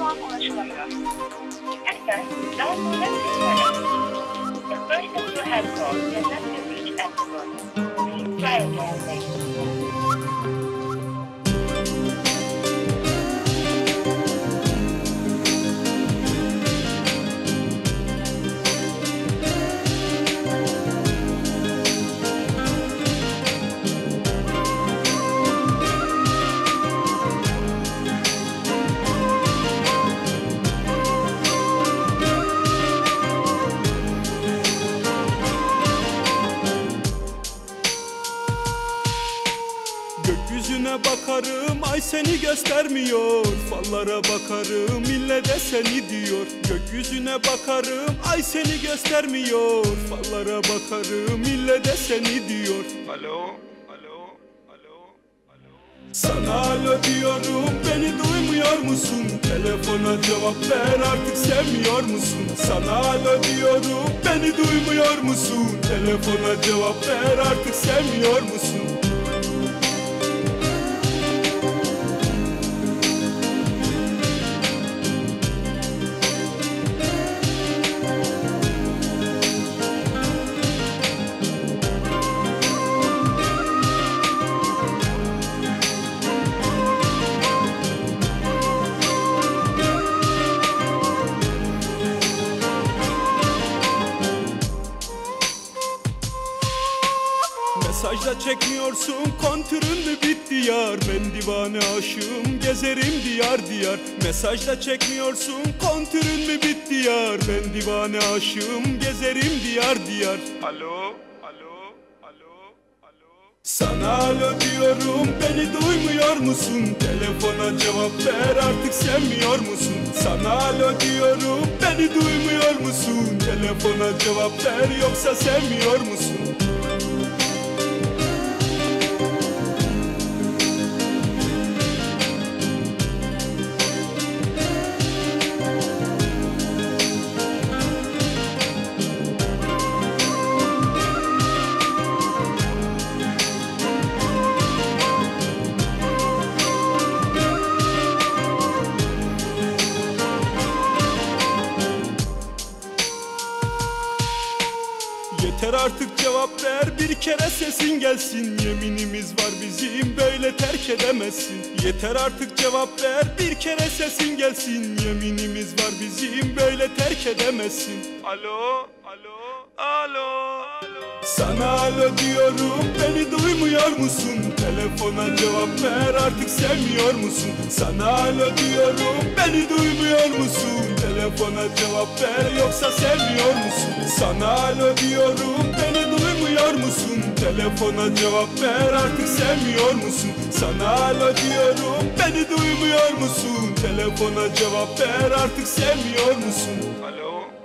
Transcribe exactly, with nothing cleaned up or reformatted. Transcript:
şu an ulaşılamıyor. Lütfen daha sonra lütfen. The person you have called does not reach at the moment. Please try again later. Gökyüzüne bakarım, ay seni göstermiyor. Fallara bakarım, ille de seni diyor. Gökyüzüne bakarım, ay seni göstermiyor. Fallara bakarım, ille de seni diyor. Alo, alo, alo, alo. Sana alo diyorum, beni duymuyor musun? Telefona cevap ver, artık sevmiyor musun? Sana alo diyorum, beni duymuyor musun? Telefona cevap ver, artık sevmiyor musun? Mesajda çekmiyorsun, kontürün mü bitti yar? Ben divane aşığım, gezerim diyar diyar. Mesajda çekmiyorsun, kontürün mü bitti yar? Ben divane aşığım, gezerim diyar diyar. Alo, alo, alo, alo. Sana alo diyorum, beni duymuyor musun? Telefona cevap ver, artık sevmiyor musun? Sana alo diyorum, beni duymuyor musun? Telefona cevap ver, yoksa sevmiyor musun? Yeter artık cevap ver, bir kere sesin gelsin. Yeminimiz var bizim, böyle terk edemezsin. Yeter artık cevap ver, bir kere sesin gelsin. Yeminimiz var bizim, böyle terk edemezsin. Alo, alo, alo, alo. Sana alo diyorum, beni duymuyor musun? Telefona cevap ver, artık sevmiyor musun? Sana alo diyorum, beni duymuyor musun? Telefona cevap ver, yoksa sevmiyor musun? Sana alo diyorum, beni duymuyor musun? Telefona cevap ver, artık sevmiyor musun? Sana alo diyorum, beni duymuyor musun? Telefona cevap ver, artık sevmiyor musun? Alo.